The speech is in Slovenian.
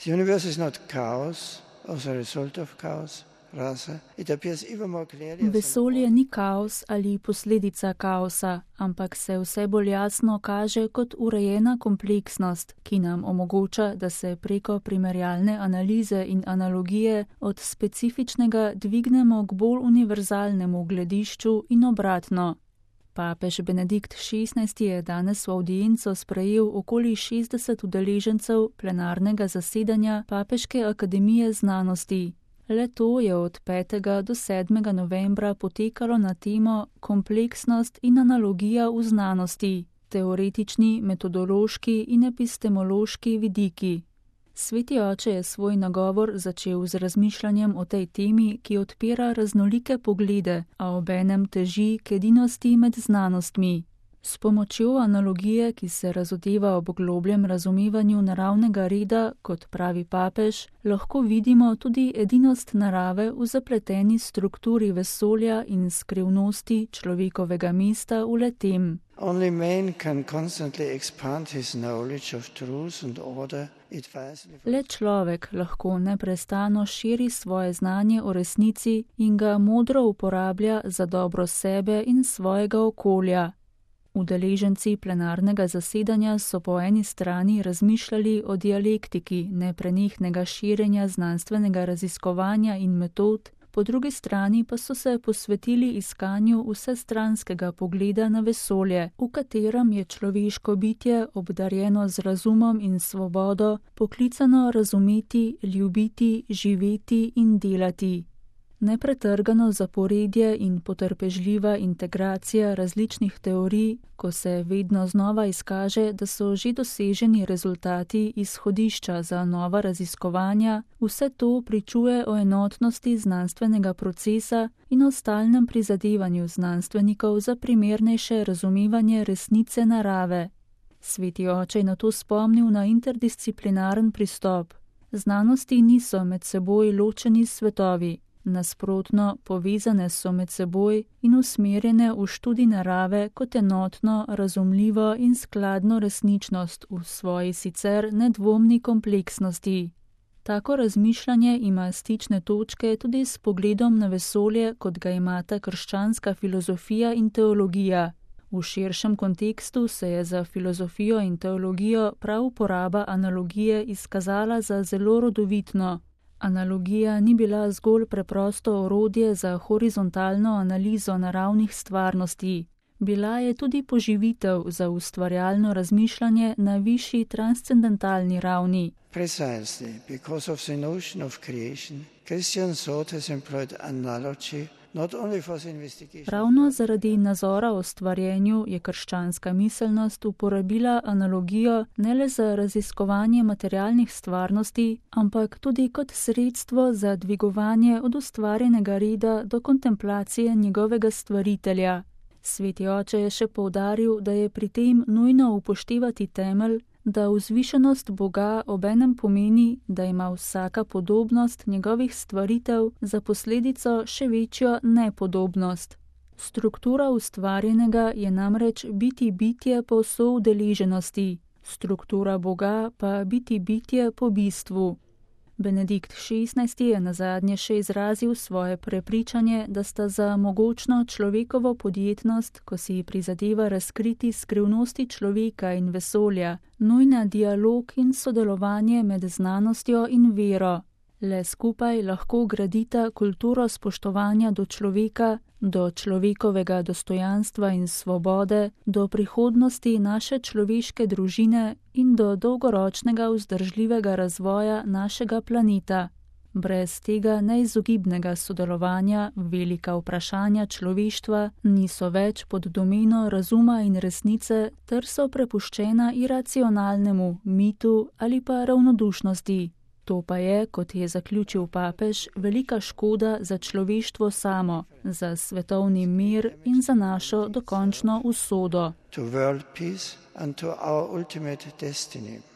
The universe is not chaos or the result of chaos. Vesolje ni kaos ali posledica kaosa, ampak se vse bolj jasno kaže kot urejena kompleksnost, ki nam omogoča, da se preko primerjalne analize in analogije od specifičnega dvignemo k bolj univerzalnemu gledišču in obratno. Papež Benedikt XVI je danes v avdienco sprejel okoli 60 udeležencev plenarnega zasedanja Papeške akademije znanosti. Le to je od 5. do 7. novembra potekalo na temo kompleksnost in analogija v znanosti, teoretični, metodološki in epistemološki vidiki. Sveti oče je svoj nagovor začel z razmišljanjem o tej temi, ki odpira raznolike poglede, a obenem teži k edinosti med znanostmi. S pomočjo analogije, ki se razodeva ob globljem razumevanju naravnega reda, kot pravi papež, lahko vidimo tudi edinost narave v zapleteni strukturi vesolja in skrivnosti človekovega mesta v le-tem. Only man can constantly expand his knowledge of truth and order. Le človek lahko neprestano širi svoje znanje o resnici in ga modro uporablja za dobro sebe in svojega okolja. Udeleženci plenarnega zasedanja so po eni strani razmišljali o dialektiki neprenehnega širjenja znanstvenega raziskovanja in metod, po drugi strani pa so se posvetili iskanju vsestranskega pogleda na vesolje, v katerem je človeško bitje obdarjeno z razumom in svobodo, poklicano razumeti, ljubiti, živeti in delati. Nepretrgano zaporedje in potrpežljiva integracija različnih teorij, ko se vedno znova izkaže, da so že doseženi rezultati izhodišča za nova raziskovanja, vse to pričuje o enotnosti znanstvenega procesa in o stalnem prizadevanju znanstvenikov za primernejše razumevanje resnice narave. Sveti oče je nato spomnil na interdisciplinaren pristop. Znanosti niso med seboj ločeni svetovi. Nasprotno, povezane so med seboj in usmerjene v študij narave kot enotno, razumljivo in skladno resničnost v svoji sicer nedvomni kompleksnosti. Tako razmišljanje ima stične točke tudi s pogledom na vesolje, kot ga imata krščanska filozofija in teologija. V širšem kontekstu se je za filozofijo in teologijo prav uporaba analogije izkazala za zelo rodovitno. Analogija ni bila zgolj preprosto orodje za horizontalno analizo naravnih stvarnosti. Bila je tudi poživitev za ustvarjalno razmišljanje na višji transcendentalni ravni. Precisely because of the notion of creation, Christian thought has employed analogy. Ravno zaradi nazora o stvarjenju je krščanska miselnost uporabila analogijo ne le za raziskovanje materialnih stvarnosti, ampak tudi kot sredstvo za dvigovanje od ustvarjenega reda do kontemplacije njegovega stvaritelja. Sveti oče je še poudaril, da je pri tem nujno upoštevati temelj, da vzvišenost Boga obenem pomeni, da ima vsaka podobnost njegovih stvaritev za posledico še večjo nepodobnost. Struktura ustvarjenega je namreč biti bitje po soudeleženosti, struktura Boga pa biti bitje po bistvu. Benedikt XVI je nazadnje še izrazil svoje prepričanje, da sta za mogočno človekovo podjetnost, ko si prizadeva razkriti skrivnosti človeka in vesolja, nujna dialog in sodelovanje med znanostjo in vero. Le skupaj lahko gradita kulturo spoštovanja do človeka, do človekovega dostojanstva in svobode, do prihodnosti naše človeške družine in do dolgoročnega vzdržljivega razvoja našega planeta. Brez tega neizogibnega sodelovanja velika vprašanja človeštva niso več pod domeno razuma in resnice ter so prepuščena iracionalnemu mitu ali pa ravnodušnosti. To pa je, kot je zaključil papež, velika škoda za človeštvo samo, za svetovni mir in za našo dokončno usodo. To world peace and to our ultimate destiny.